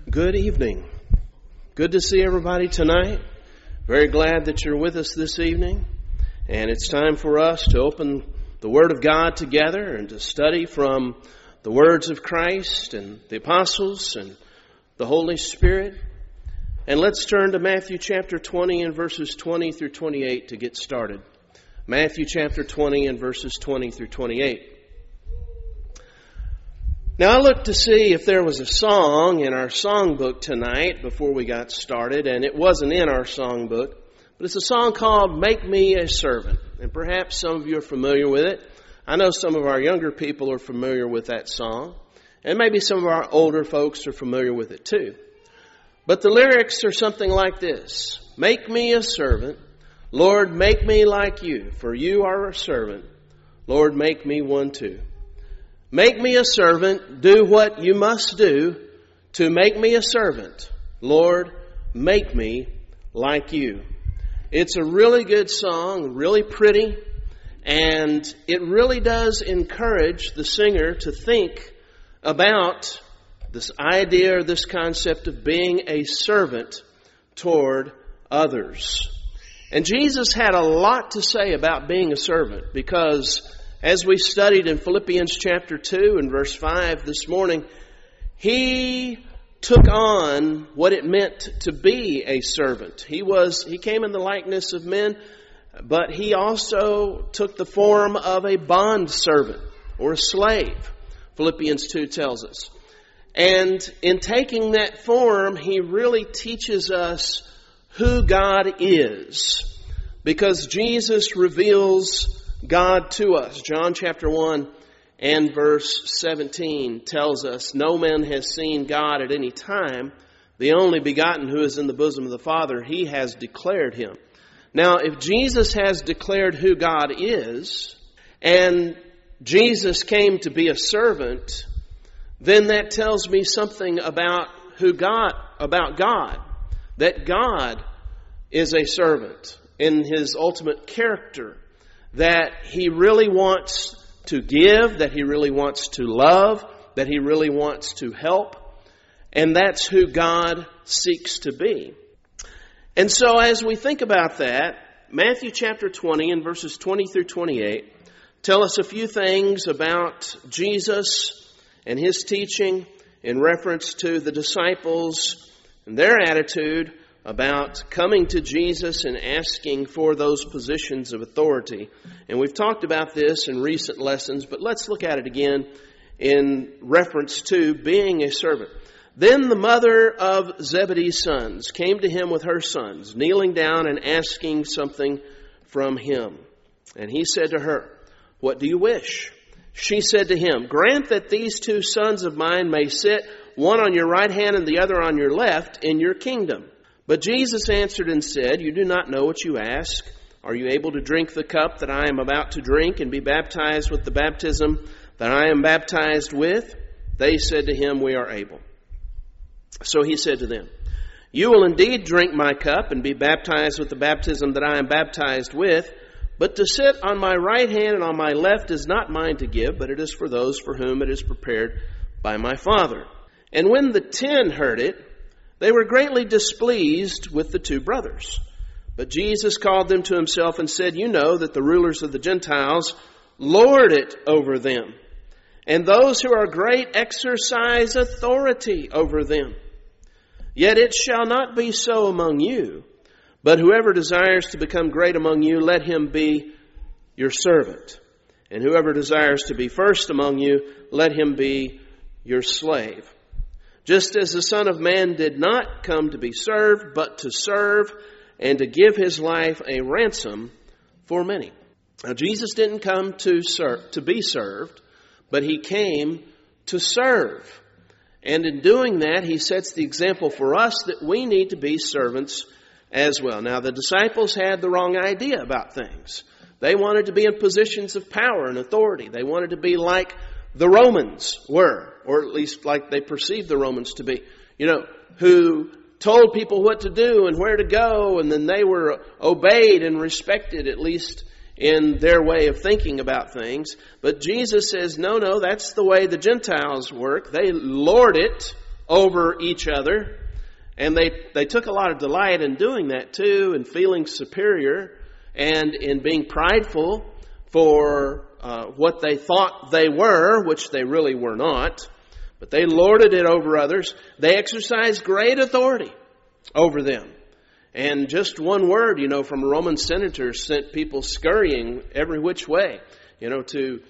Good evening. Good to see everybody tonight. Very glad that you're with us this evening. And it's time for us to open the Word of God together and to study from the words of Christ and the apostles and the Holy Spirit. And let's turn to Matthew chapter 20 and verses 20 through 28 to get started. Matthew chapter 20 and verses 20 through 28. Now, I looked to see if there was a song in our songbook tonight before we got started, and it wasn't in our songbook, but it's a song called Make Me a Servant, and perhaps some of you are familiar with it. I know some of our younger people are familiar with that song, and maybe some of our older folks are familiar with it too. But the lyrics are something like this: Make me a servant, Lord, make me like you, for you are a servant, Lord, make me one too. Make me a servant, do what you must do to make me a servant. Lord, make me like you. It's a really good song, really pretty, and it really does encourage the singer to think about this idea or this concept of being a servant toward others. And Jesus had a lot to say about being a servant, because as we studied in Philippians chapter 2 and verse 5 this morning, He took on what it meant to be a servant. He came in the likeness of men, but He also took the form of a bond servant or a slave, Philippians 2 tells us. And in taking that form, He really teaches us who God is, because Jesus reveals God to us. John chapter 1 and verse 17 tells us, No man has seen God at any time. The only begotten who is in the bosom of the Father, He has declared Him. Now, if Jesus has declared who God is, and Jesus came to be a servant, then that tells me something about God, that God is a servant in His ultimate character, that He really wants to give, that He really wants to love, that He really wants to help. And that's who God seeks to be. And so as we think about that, Matthew chapter 20 and verses 20 through 28 tell us a few things about Jesus and His teaching in reference to the disciples and their attitude about coming to Jesus and asking for those positions of authority. And we've talked about this in recent lessons, but let's look at it again in reference to being a servant. Then the mother of Zebedee's sons came to Him with her sons, kneeling down and asking something from Him. And He said to her, What do you wish? She said to Him, Grant that these two sons of mine may sit, one on your right hand and the other on your left, in your kingdom. But Jesus answered and said, You do not know what you ask. Are you able to drink the cup that I am about to drink and be baptized with the baptism that I am baptized with? They said to Him, We are able. So He said to them, You will indeed drink my cup and be baptized with the baptism that I am baptized with. But to sit on my right hand and on my left is not mine to give, but it is for those for whom it is prepared by my Father. And when the 10 heard it, they were greatly displeased with the two brothers. But Jesus called them to Himself and said, You know that the rulers of the Gentiles lord it over them, and those who are great exercise authority over them. Yet it shall not be so among you, but whoever desires to become great among you, let him be your servant. And whoever desires to be first among you, let him be your slave. Just as the Son of Man did not come to be served, but to serve and to give His life a ransom for many. Now, Jesus didn't come to be served, but He came to serve. And in doing that, He sets the example for us that we need to be servants as well. Now, the disciples had the wrong idea about things. They wanted to be in positions of power and authority. They wanted to be like the Romans were, or at least like they perceived the Romans to be, who told people what to do and where to go, and then they were obeyed and respected, at least in their way of thinking about things. But Jesus says, no, that's the way the Gentiles work. They lord it over each other. And they took a lot of delight in doing that too, and feeling superior and in being prideful for what they thought they were, which they really were not. But they lorded it over others. They exercised great authority over them. And just one word, from a Roman senator sent people scurrying every which way, to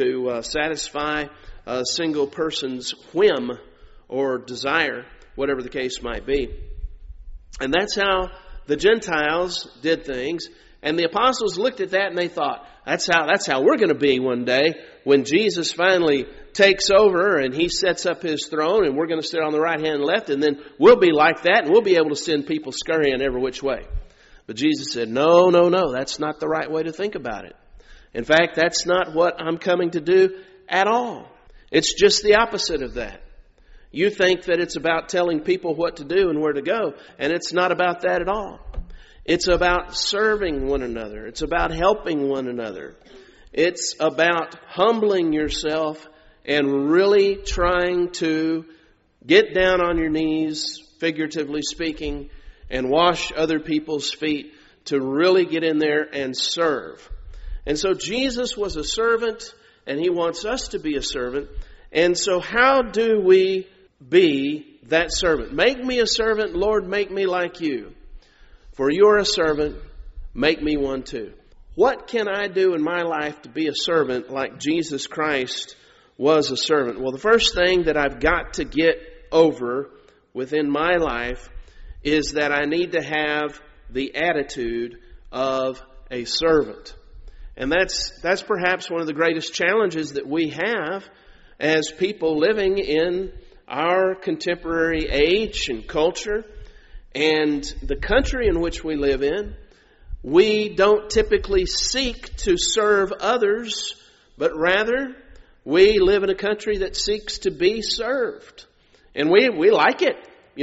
satisfy a single person's whim or desire, whatever the case might be. And that's how the Gentiles did things. And the apostles looked at that and they thought, that's how we're going to be one day when Jesus finally takes over and he sets up his throne, and we're going to sit on the right hand and left, and then we'll be like that and we'll be able to send people scurrying every which way. But Jesus said, no, that's not the right way to think about it. In fact, that's not what I'm coming to do at all. It's just the opposite of that. You think that it's about telling people what to do and where to go, and it's not about that at all. It's about serving one another. It's about helping one another. It's about humbling yourself and really trying to get down on your knees, figuratively speaking, and wash other people's feet to really get in there and serve. And so Jesus was a servant, and he wants us to be a servant. And so how do we be that servant? Make me a servant, Lord, make me like you. For you're a servant, make me one too. What can I do in my life to be a servant like Jesus Christ was a servant? Well, the first thing that I've got to get over within my life is that I need to have the attitude of a servant. And that's perhaps one of the greatest challenges that we have as people living in our contemporary age and culture and the country in which we live in. We don't typically seek to serve others, but rather we live in a country that seeks to be served. And we like it,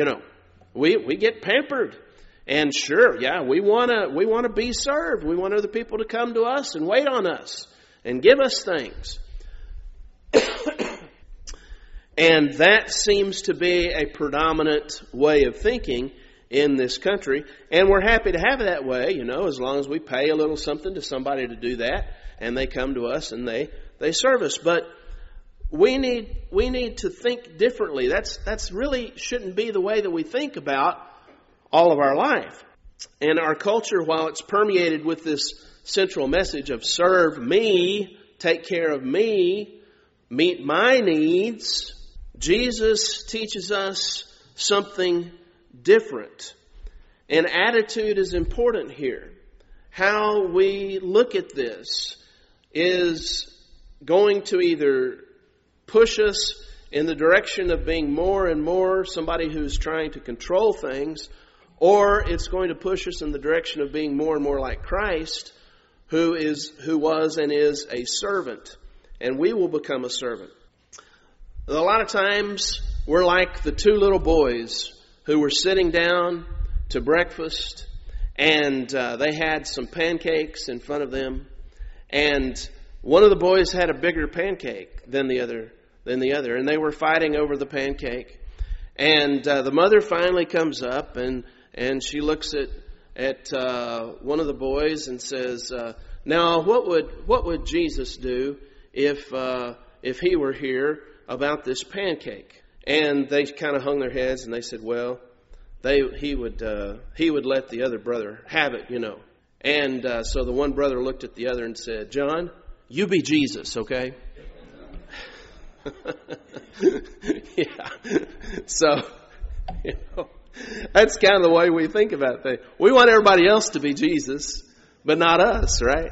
We get pampered. And sure, we want to be served. We want other people to come to us and wait on us and give us things. And that seems to be a predominant way of thinking in this country. And we're happy to have it that way, as long as we pay a little something to somebody to do that, and they come to us and they serve us. But we need to think differently. That's really shouldn't be the way that we think about all of our life. And our culture, while it's permeated with this central message of serve me, take care of me, meet my needs, Jesus teaches us something different. And attitude is important here. How we look at this is going to either push us in the direction of being more and more somebody who's trying to control things, or it's going to push us in the direction of being more and more like Christ, who was and is a servant. And we will become a servant. A lot of times we're like the two little boys who were sitting down to breakfast, and they had some pancakes in front of them, and one of the boys had a bigger pancake than the other, and they were fighting over the pancake. And the mother finally comes up and she looks at one of the boys and says, "Now, what would Jesus do if he were here about this pancake?" And they kind of hung their heads and they said, "Well, he would let the other brother have it, And so the one brother looked at the other and said, "John, you be Jesus, okay?" Yeah. So, that's kind of the way we think about things. We want everybody else to be Jesus, but not us, right?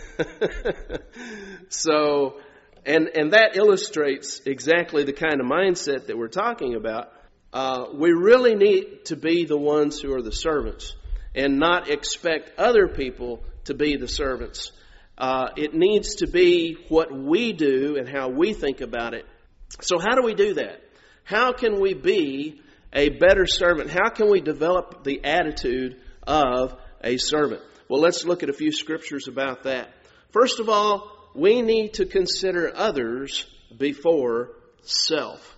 So, and that illustrates exactly the kind of mindset that we're talking about. We really need to be the ones who are the servants and not expect other people to be the servants. It needs to be what we do and how we think about it. So how do we do that? How can we be a better servant? How can we develop the attitude of a servant? Well, let's look at a few scriptures about that. First of all, we need to consider others before self.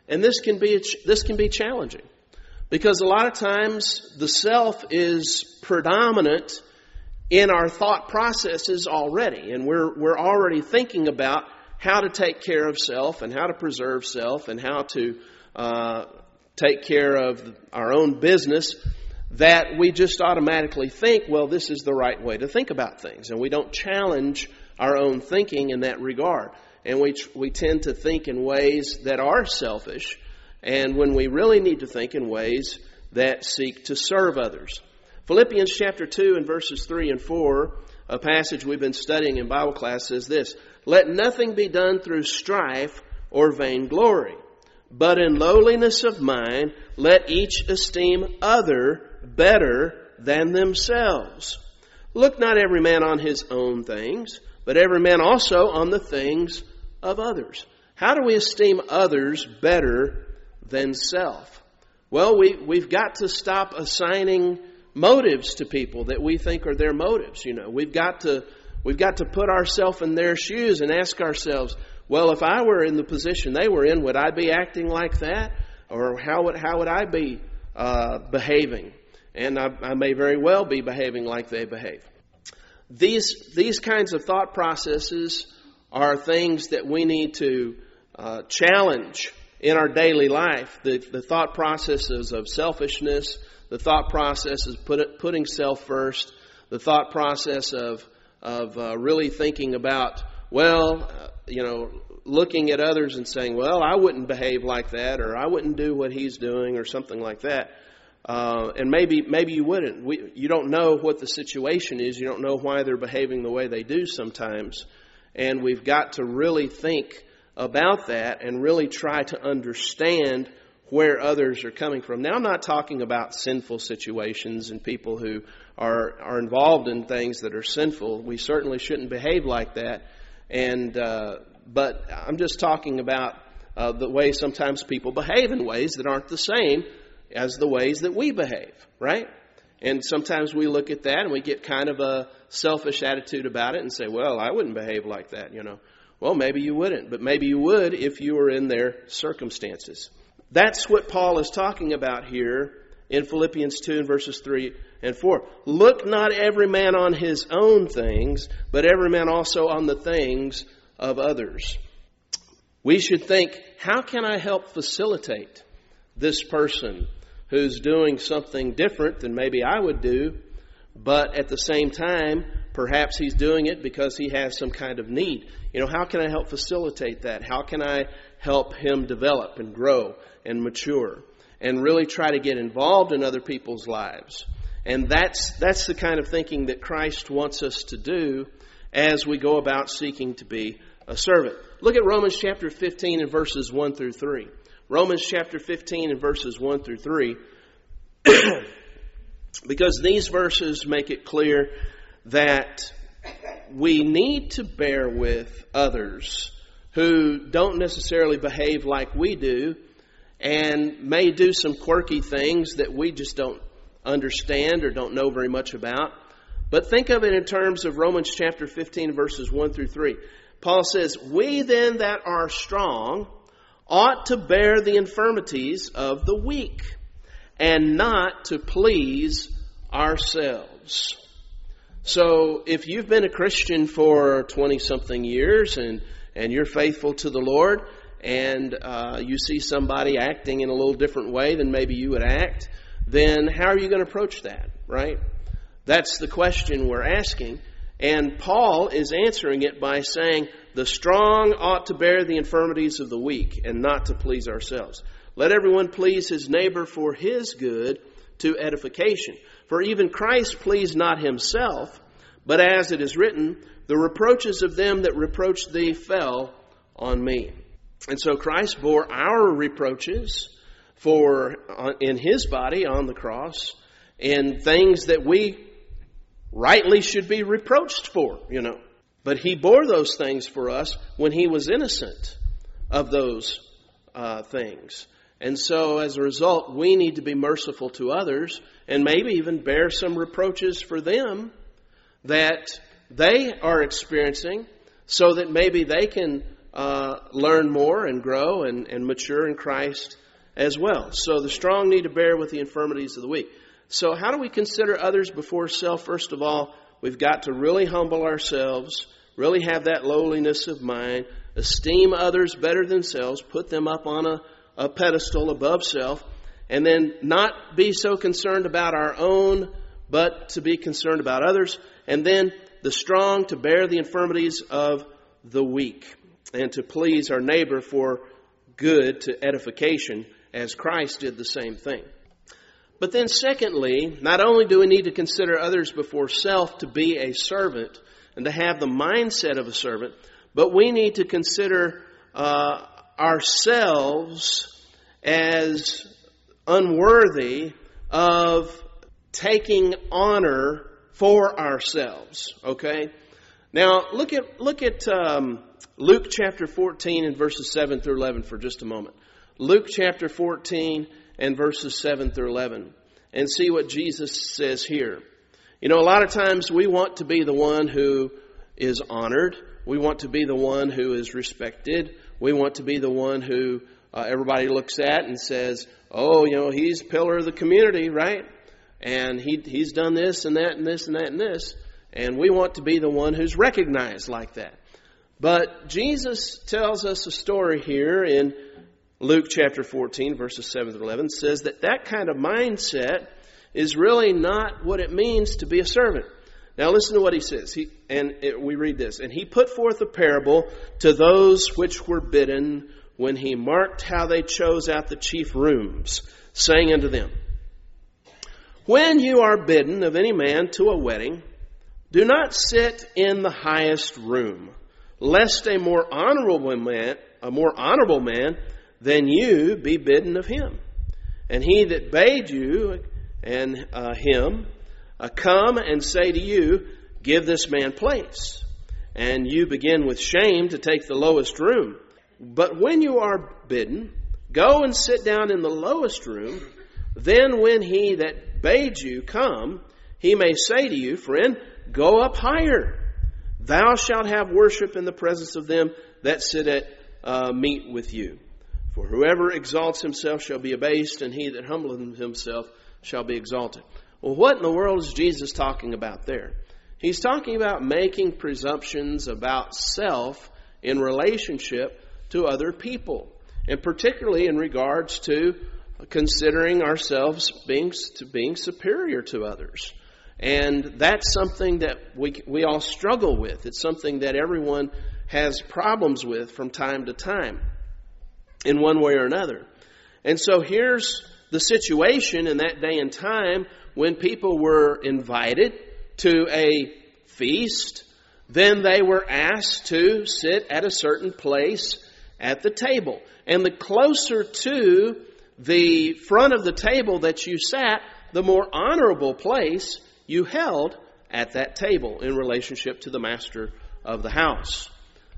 And this can be challenging because a lot of times the self is predominant in our thought processes already, and we're already thinking about how to take care of self and how to preserve self and how to take care of our own business, that we just automatically think, well, this is the right way to think about things, and we don't challenge our own thinking in that regard. And we tend to think in ways that are selfish, and when we really need to think in ways that seek to serve others. Philippians chapter 2 and verses 3 and 4, a passage we've been studying in Bible class, says this: "Let nothing be done through strife or vainglory, but in lowliness of mind let each esteem other better than themselves. Look not every man on his own things, but every man also on the things of others." How do we esteem others better than self? Well, we've got to stop assigning motives to people that we think are their motives. We've got to put ourselves in their shoes and ask ourselves, well, if I were in the position they were in, would I be acting like that? Or how would I be behaving? And I may very well be behaving like they behave. These kinds of thought processes are things that we need to challenge in our daily life. The thought processes of selfishness, the thought process of putting self first, the thought process of really thinking about, looking at others and saying, well, I wouldn't behave like that, or I wouldn't do what he's doing, or something like that. And maybe you wouldn't. You don't know what the situation is. You don't know why they're behaving the way they do sometimes. And we've got to really think about that and really try to understand where others are coming from. Now, I'm not talking about sinful situations and people who are involved in things that are sinful. We certainly shouldn't behave like that. But I'm just talking about the way sometimes people behave in ways that aren't the same as the ways that we behave, right? And sometimes we look at that and we get kind of a selfish attitude about it and say, well, I wouldn't behave like that, Well, maybe you wouldn't, but maybe you would if you were in their circumstances. That's what Paul is talking about here in Philippians 2 and verses 3 and 4. Look not every man on his own things, but every man also on the things of others. We should think, how can I help facilitate this person who's doing something different than maybe I would do, but at the same time, perhaps he's doing it because he has some kind of need. How can I help facilitate that? How can I help him develop and grow and mature and really try to get involved in other people's lives? And that's the kind of thinking that Christ wants us to do as we go about seeking to be a servant. Look at Romans chapter 15 and verses 1 through 3. Romans chapter 15 and verses 1 through 3. Because these verses make it clear that we need to bear with others who don't necessarily behave like we do and may do some quirky things that we just don't understand or don't know very much about. But think of it in terms of Romans chapter 15 verses 1 through 3. Paul says, "We then that are strong ought to bear the infirmities of the weak and not to please ourselves." So if you've been a Christian for 20-something years and you're faithful to the Lord and you see somebody acting in a little different way than maybe you would act, then how are you going to approach that, right? That's the question we're asking. And Paul is answering it by saying, the strong ought to bear the infirmities of the weak and not to please ourselves. Let everyone please his neighbor for his good to edification. For even Christ pleased not himself, but as it is written, the reproaches of them that reproached thee fell on me. And so Christ bore our reproaches in his body on the cross, and things that we rightly should be reproached for, But he bore those things for us when he was innocent of those things. And so as a result, we need to be merciful to others and maybe even bear some reproaches for them that they are experiencing so that maybe they can learn more and grow and mature in Christ as well. So the strong need to bear with the infirmities of the weak. So how do we consider others before self? First of all, we've got to really humble ourselves, really have that lowliness of mind, esteem others better than selves, put them up on a pedestal above self, and then not be so concerned about our own, but to be concerned about others. And then the strong to bear the infirmities of the weak and to please our neighbor for good, to edification, as Christ did the same thing. But then secondly, not only do we need to consider others before self to be a servant and to have the mindset of a servant, but we need to consider ourselves as unworthy of taking honor for ourselves. Okay? Now, look at Luke chapter 14 and verses 7 through 11 for just a moment. Luke chapter 14 and verses 7 through 11. And see what Jesus says here. You know, a lot of times we want to be the one who is honored. We want to be the one who is respected. We want to be the one who everybody looks at and says, oh, you know, he's pillar of the community, right? And he's done this and that and this and that and this. And we want to be the one who's recognized like that. But Jesus tells us a story here in Luke chapter 14, verses 7 through 11, says that kind of mindset is really not what it means to be a servant. Now listen to what he says. We read this. And he put forth a parable to those which were bidden when he marked how they chose out the chief rooms, saying unto them, when you are bidden of any man to a wedding, do not sit in the highest room, lest a more honorable man than you be bidden of him. And he that bade you and him come and say to you, give this man place. And you begin with shame to take the lowest room. But when you are bidden, go and sit down in the lowest room. Then when he that bade you come, he may say to you, friend, go up higher. Thou shalt have worship in the presence of them that sit at meat with you. For whoever exalts himself shall be abased, and he that humbleth himself shall be exalted. Well, what in the world is Jesus talking about there? He's talking about making presumptions about self in relationship to other people, and particularly in regards to considering ourselves being superior to others. And that's something that we all struggle with. It's something that everyone has problems with from time to time, in one way or another. And so here's the situation in that day and time when people were invited to a feast. Then they were asked to sit at a certain place at the table. And the closer to the front of the table that you sat, the more honorable place you held at that table in relationship to the master of the house.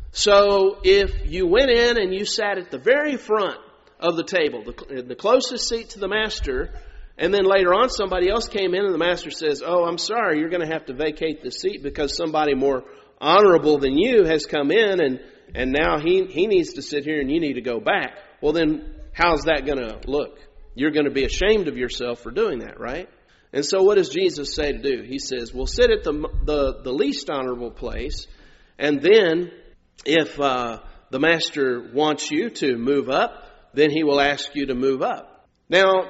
So if you went in and you sat at the very front of the table, the closest seat to the master, and then later on somebody else came in and the master says, oh, I'm sorry, you're going to have to vacate the seat because somebody more honorable than you has come in and now he needs to sit here and you need to go back. Well, then how's that going to look? You're going to be ashamed of yourself for doing that, right? And so what does Jesus say to do? He says, well, sit at the least honorable place, and then if the master wants you to move up, then he will ask you to move up. Now,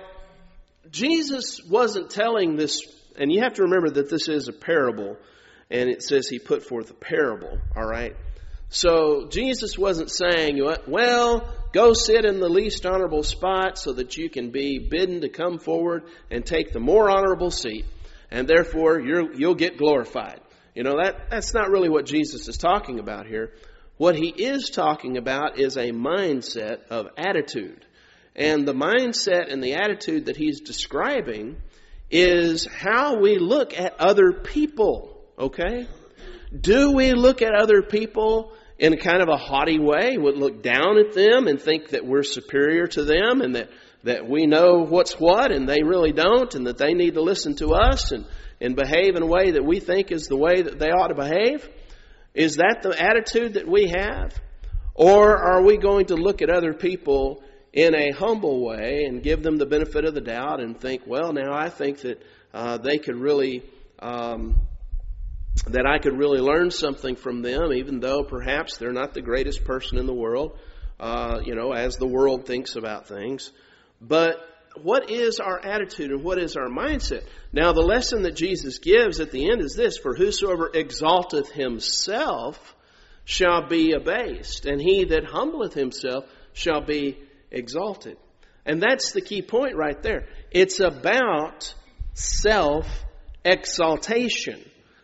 Jesus wasn't telling this, and you have to remember that this is a parable, and it says he put forth a parable, all right? So Jesus wasn't saying, well, go sit in the least honorable spot so that you can be bidden to come forward and take the more honorable seat, and therefore you'll get glorified. You know, that's not really what Jesus is talking about here. What he is talking about is a mindset of attitude. And the mindset and the attitude that he's describing is how we look at other people, okay? Do we look at other people in a kind of a haughty way? We look down at them and think that we're superior to them and that we know what's what and they really don't, and that they need to listen to us and behave in a way that we think is the way that they ought to behave? Is that the attitude that we have? Or are we going to look at other people in a humble way and give them the benefit of the doubt and think, well, now I think that they could really, that I could really learn something from them, even though perhaps they're not the greatest person in the world, as the world thinks about things. But what is our attitude and what is our mindset? Now, the lesson that Jesus gives at the end is this: for whosoever exalteth himself shall be abased, and he that humbleth himself shall be exalted. And that's the key point right there. It's about self-exaltation.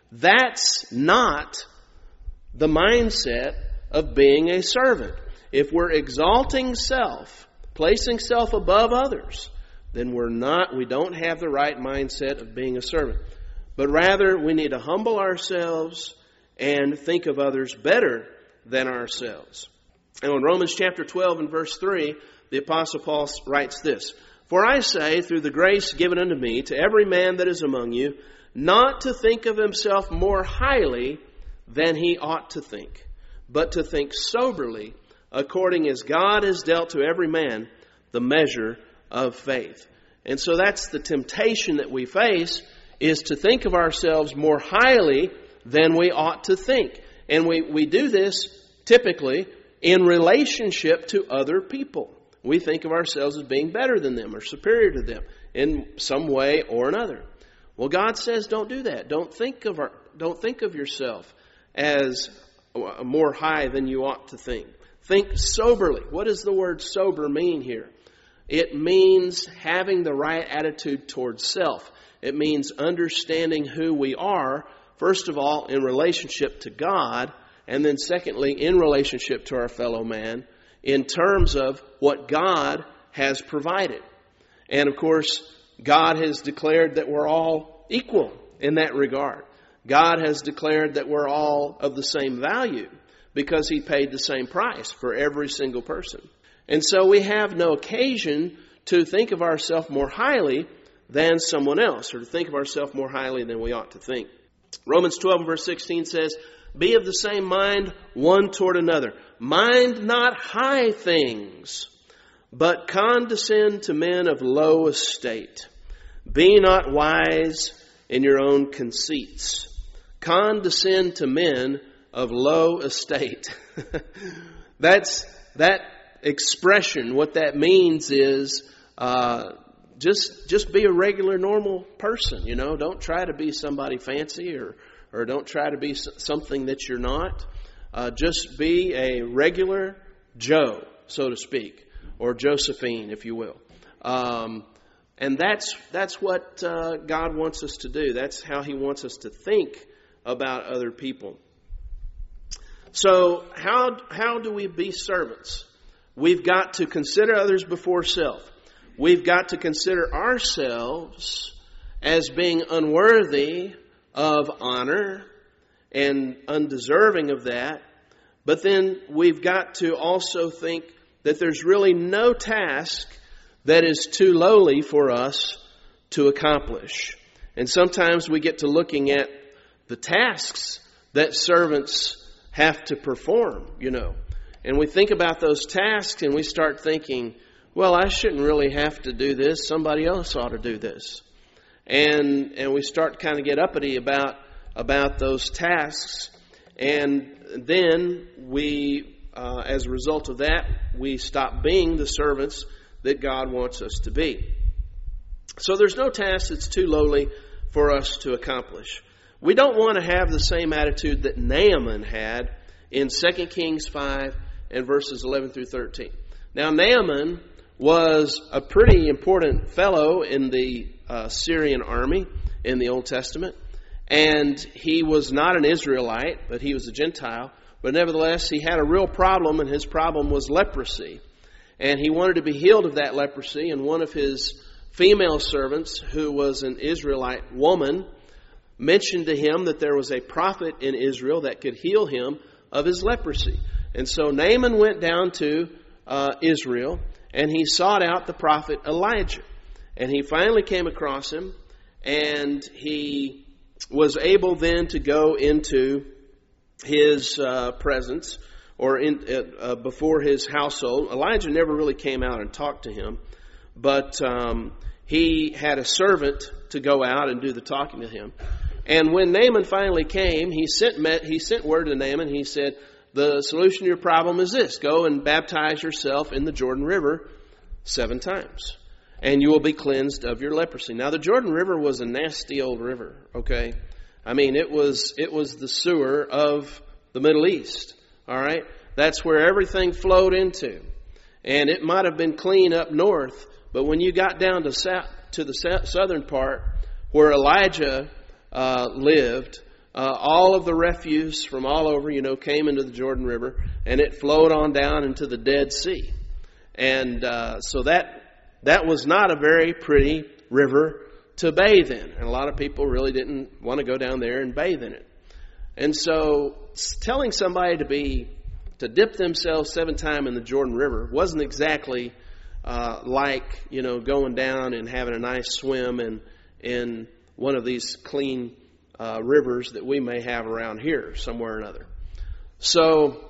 That's not the mindset of being a servant. If we're exalting self, placing self above others, then we don't have the right mindset of being a servant. But rather, we need to humble ourselves and think of others better than ourselves. And in Romans chapter 12 and verse 3, the Apostle Paul writes this: for I say, through the grace given unto me, to every man that is among you, not to think of himself more highly than he ought to think, but to think soberly, according as God has dealt to every man the measure of faith. And so that's the temptation that we face, is to think of ourselves more highly than we ought to think. And we do this typically in relationship to other people. We think of ourselves as being better than them or superior to them in some way or another. Well, God says don't do that. Don't think of yourself as more high than you ought to think. Think soberly. What does the word sober mean here? It means having the right attitude towards self. It means understanding who we are, first of all, in relationship to God, and then secondly, in relationship to our fellow man, in terms of what God has provided. And of course, God has declared that we're all equal in that regard. God has declared that we're all of the same value because He paid the same price for every single person. And so we have no occasion to think of ourselves more highly than someone else, or to think of ourselves more highly than we ought to think. Romans 12 verse 16 says, be of the same mind one toward another. Mind not high things, but condescend to men of low estate. Be not wise in your own conceits. Condescend to men of low estate. That expression, what that means is just be a regular, normal person. Don't try to be somebody fancy or don't try to be something that you're not. Just be a regular Joe, so to speak, or Josephine, if you will. And that's what God wants us to do. That's how He wants us to think about other people. So how do we be servants? We've got to consider others before self. We've got to consider ourselves as being unworthy of honor and undeserving of that. But then we've got to also think that there's really no task that is too lowly for us to accomplish. And sometimes we get to looking at the tasks that servants have to perform, And we think about those tasks and we start thinking, well, I shouldn't really have to do this. Somebody else ought to do this. And we start to kind of get uppity about those tasks. And then we, as a result of that, we stop being the servants that God wants us to be. So there's no task that's too lowly for us to accomplish. We don't want to have the same attitude that Naaman had in 2 Kings 5 and verses 11 through 13. Now, Naaman was a pretty important fellow in the Syrian army in the Old Testament. And he was not an Israelite, but he was a Gentile. But nevertheless, he had a real problem, and his problem was leprosy. And he wanted to be healed of that leprosy. And one of his female servants, who was an Israelite woman, mentioned to him that there was a prophet in Israel that could heal him of his leprosy. And so Naaman went down to Israel, and he sought out the prophet Elijah. And he finally came across him, and he was able then to go into his presence before his household. Elijah never really came out and talked to him, but he had a servant to go out and do the talking to him. And when Naaman finally came, he sent word to Naaman. He said, the solution to your problem is this: go and baptize yourself in the Jordan River 7 times, and you will be cleansed of your leprosy. Now, the Jordan River was a nasty old river, okay? I mean, it was the sewer of the Middle East, all right? That's where everything flowed into. And it might have been clean up north, but when you got down to the southern part where Elijah lived, all of the refuse from all over, came into the Jordan River, and it flowed on down into the Dead Sea. And so that was not a very pretty river to bathe in. And a lot of people really didn't want to go down there and bathe in it. And so telling somebody to dip themselves 7 times in the Jordan River wasn't exactly like, going down and having a nice swim in one of these clean rivers that we may have around here somewhere or another. So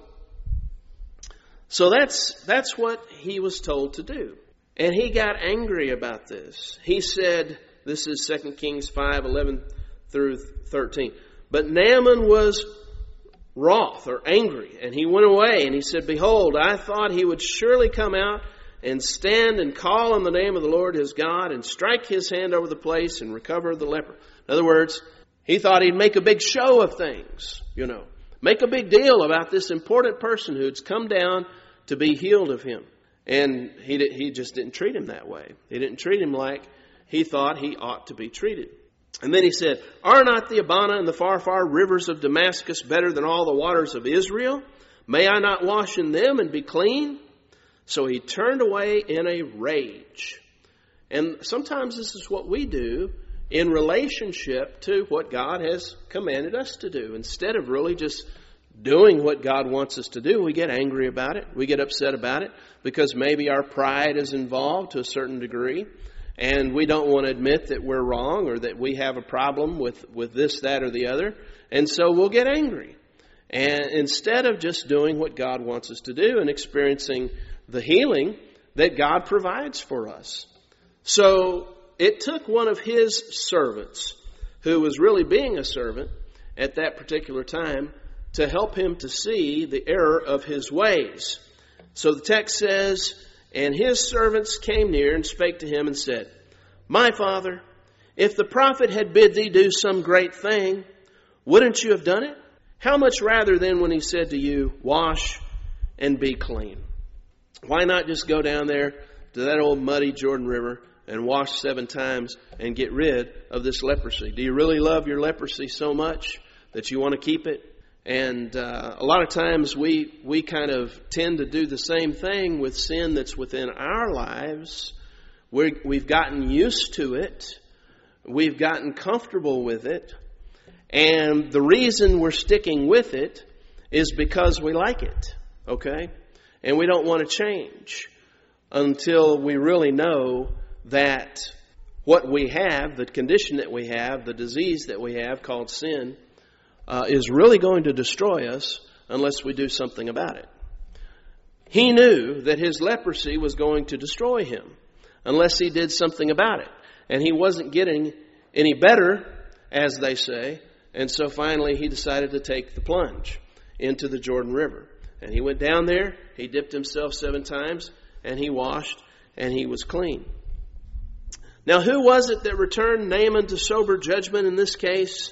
that's what he was told to do. And he got angry about this. He said, this is 2 Kings 5:11 through 13. But Naaman was wroth or angry, and he went away, and he said, behold, I thought he would surely come out and stand and call on the name of the Lord his God and strike his hand over the place and recover the leper. In other words, he thought he'd make a big show of things, make a big deal about this important person who'd come down to be healed of him. And he just didn't treat him that way. He didn't treat him like he thought he ought to be treated. And then he said, are not the Abana and the far, far rivers of Damascus better than all the waters of Israel? May I not wash in them and be clean? So he turned away in a rage. And sometimes this is what we do in relationship to what God has commanded us to do. Instead of really just doing what God wants us to do, we get angry about it. We get upset about it because maybe our pride is involved to a certain degree. And we don't want to admit that we're wrong or that we have a problem with this, that, or the other. And so we'll get angry. And instead of just doing what God wants us to do and experiencing the healing that God provides for us. So it took one of his servants, who was really being a servant at that particular time, to help him to see the error of his ways. So the text says, and his servants came near and spake to him and said, my father, if the prophet had bid thee do some great thing, wouldn't you have done it? How much rather then when he said to you, wash and be clean? Why not just go down there to that old muddy Jordan River and wash 7 times and get rid of this leprosy? Do you really love your leprosy so much that you want to keep it? And a lot of times we kind of tend to do the same thing with sin that's within our lives. We've gotten used to it. We've gotten comfortable with it. And the reason we're sticking with it is because we like it. Okay? And we don't want to change until we really know that what we have, the condition that we have, the disease that we have called sin, is really going to destroy us unless we do something about it. He knew that his leprosy was going to destroy him unless he did something about it. And he wasn't getting any better, as they say. And so finally he decided to take the plunge into the Jordan River. And he went down there, he dipped himself 7 times, and he washed, and he was clean. Now, who was it that returned Naaman to sober judgment in this case?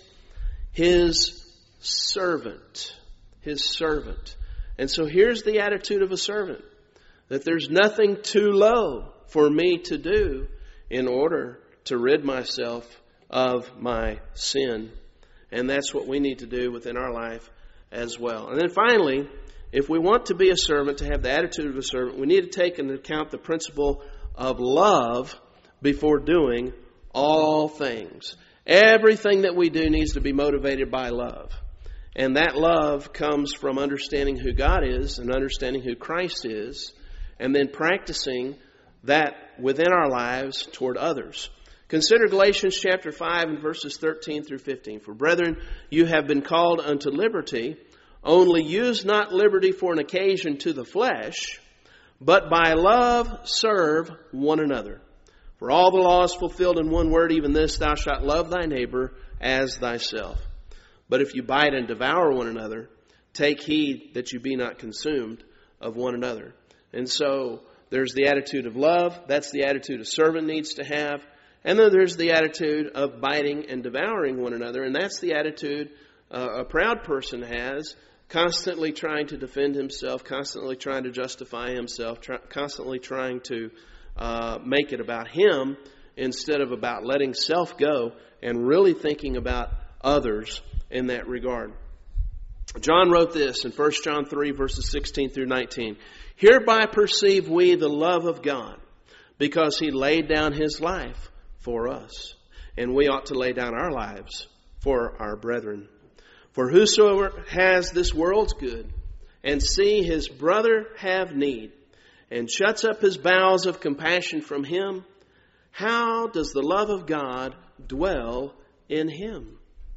His servant. His servant. And so here's the attitude of a servant. That there's nothing too low for me to do in order to rid myself of my sin. And that's what we need to do within our life as well. And then finally, if we want to be a servant, to have the attitude of a servant, we need to take into account the principle of love before doing all things. Everything that we do needs to be motivated by love. And that love comes from understanding who God is and understanding who Christ is, and then practicing that within our lives toward others. Consider Galatians chapter 5 and verses 13 through 15. For brethren, you have been called unto liberty. Only use not liberty for an occasion to the flesh, but by love serve one another. For all the law is fulfilled in one word, even this, thou shalt love thy neighbor as thyself. But if you bite and devour one another, take heed that you be not consumed of one another. And so there's the attitude of love. That's the attitude a servant needs to have. And then there's the attitude of biting and devouring one another. And that's the attitude a proud person has, constantly trying to defend himself, constantly trying to justify himself, constantly trying to make it about him instead of about letting self go and really thinking about others in that regard. John wrote this in 1 John 3, verses 16 through 19. Hereby perceive we the love of God, because He laid down His life for us, and we ought to lay down our lives for our brethren. For whosoever has this world's good, and see his brother have need, and shuts up his bowels of compassion from him, how does the love of God dwell in him?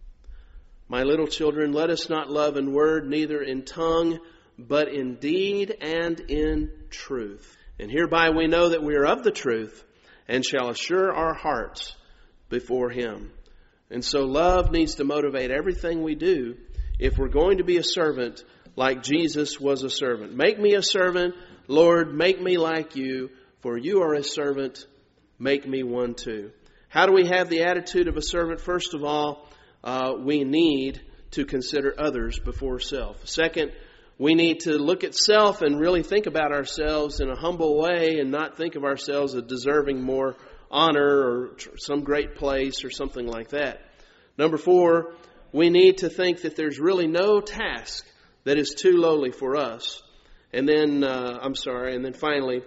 My little children, let us not love in word, neither in tongue, but in deed and in truth. And hereby we know that we are of the truth, and shall assure our hearts before Him. And so love needs to motivate everything we do if we're going to be a servant like Jesus was a servant. Make me a servant, Lord, make me like you, for you are a servant, make me one too. How do we have the attitude of a servant? First of all, we need to consider others before self. Second, we need to look at self and really think about ourselves in a humble way and not think of ourselves as deserving more honor or some great place or something like that. Number 4, we need to think that there's really no task that is too lowly for us. And then finally,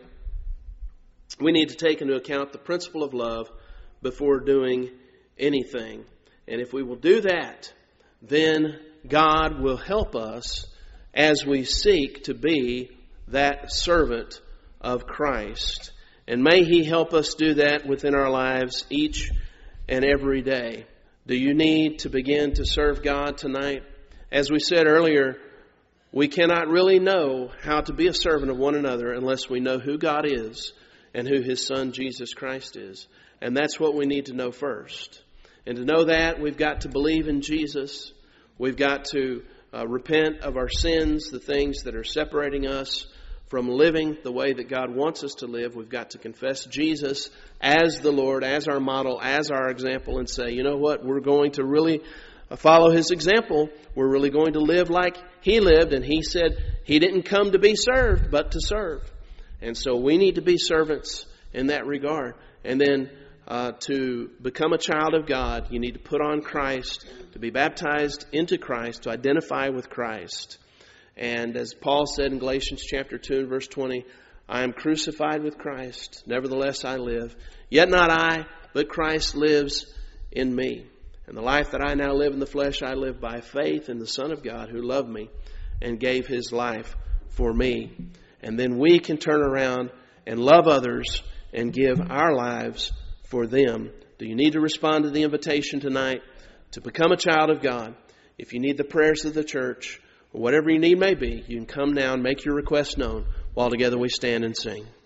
we need to take into account the principle of love before doing anything. And if we will do that, then God will help us as we seek to be that servant of Christ. And may He help us do that within our lives each and every day. Do you need to begin to serve God tonight? As we said earlier, we cannot really know how to be a servant of one another unless we know who God is and who His Son Jesus Christ is. And that's what we need to know first. And to know that, we've got to believe in Jesus. We've got to repent of our sins, the things that are separating us from living the way that God wants us to live. We've got to confess Jesus as the Lord, as our model, as our example, and say, you know what, we're going to really follow His example. We're really going to live like He lived, and He said He didn't come to be served, but to serve. And so we need to be servants in that regard. And then to become a child of God, you need to put on Christ, to be baptized into Christ, to identify with Christ. And as Paul said in Galatians chapter 2 and verse 20, I am crucified with Christ, nevertheless I live. Yet not I, but Christ lives in me. And the life that I now live in the flesh, I live by faith in the Son of God who loved me and gave His life for me. And then we can turn around and love others and give our lives for them. Do you need to respond to the invitation tonight to become a child of God? If you need the prayers of the church, or whatever your need may be, you can come now and make your request known while together we stand and sing.